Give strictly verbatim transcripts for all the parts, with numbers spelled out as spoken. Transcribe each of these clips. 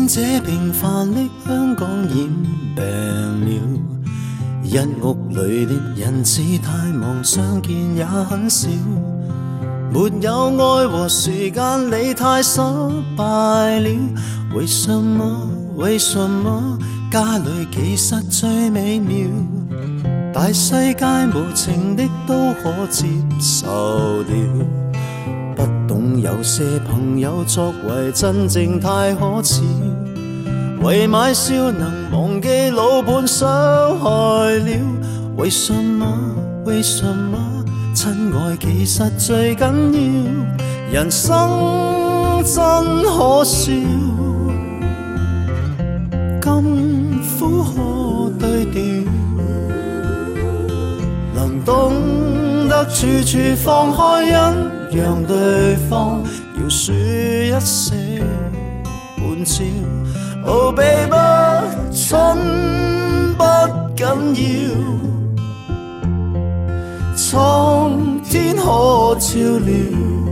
这平凡的香港染病了。一屋里的人只太忙，相见也很少。没有爱和时间，你太失败了。为什么？为什么？家里其实最美妙。大世界无情的都可接受了。不懂有些朋友作为真正太可耻。为买笑能忘记老伴伤害了。为什么？为什么？亲爱其实最紧要。人生真可笑，甘苦可对调。能懂得处处放开，欣让对方要说一些玩笑。哦，避不亲不紧要，蒼天可照料。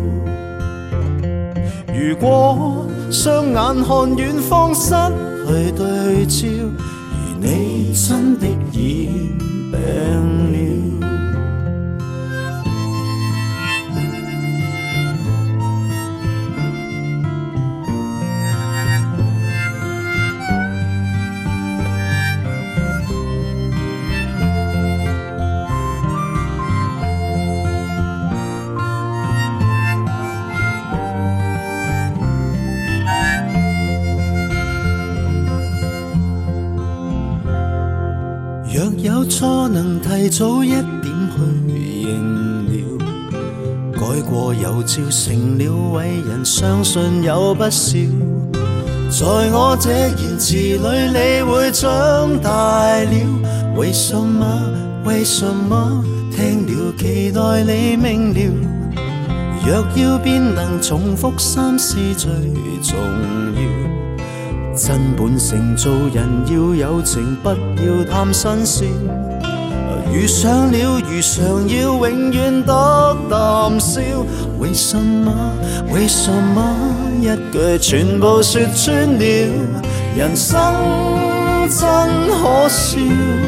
如果雙眼看遠方失去對焦，而你真的染病了。若有錯能提早一點去認了，改過有照成了偉人，相信有不少。在我這言辭裏你會長大了。為什麼？為什麼？聽了期待你明了。若要變能重複三是最重要。真本性做人要有情，不要貪新鮮。遇上了如常要永遠得啖笑。為什麼？為什麼？一句全部說穿了。人生真可笑，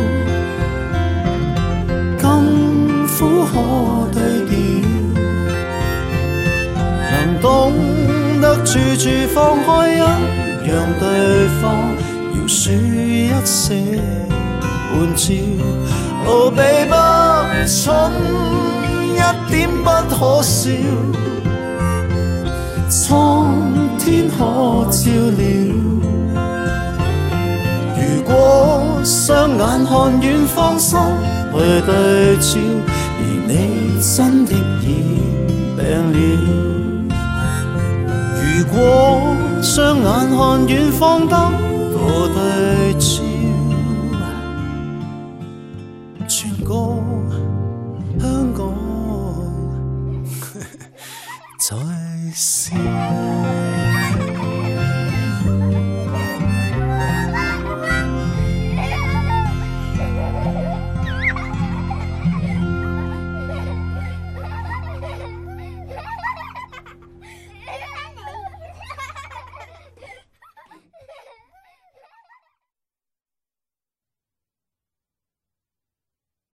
甘苦可對調。能懂得處處放開，欣讓對方要說一些玩笑。哦，避不親一點不可笑，蒼天可照料。如果雙眼看遠方失去對焦，而你真的染病了。如果雙眼看遠方得到對